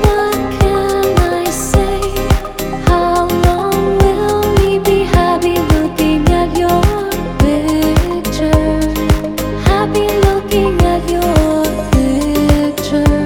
what can I say? How long will we be happy looking at your picture? Happy looking at your picture.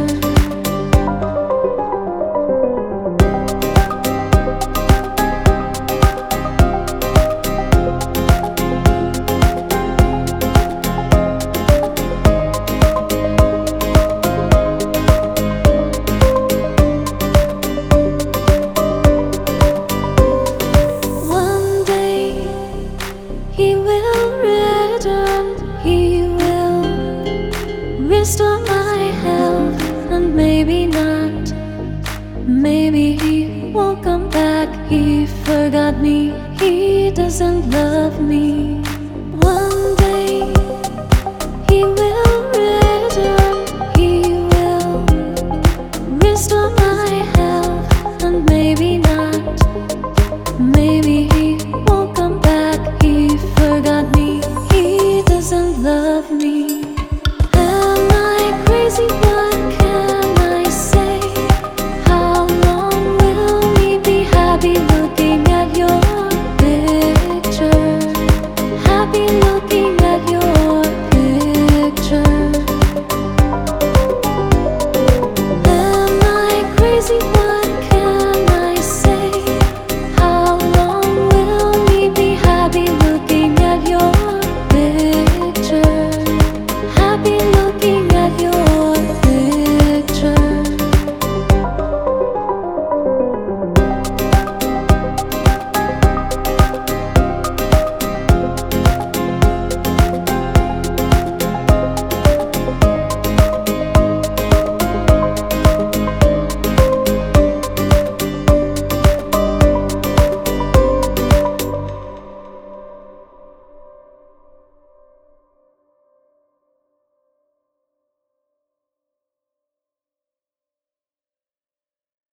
One day he will return, he will restore my health, and maybe not. Maybe he won't come back, he forgot me, he doesn't love me. One day he will return, he will restore my health, and maybe not. Maybe